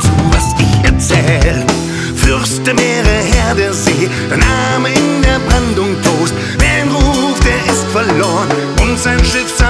zu, was ich erzähl. Fürst der Meere, Herr der See, der Name in der Brandung tost. Wer ihn ruft, der ist verloren und sein Schiff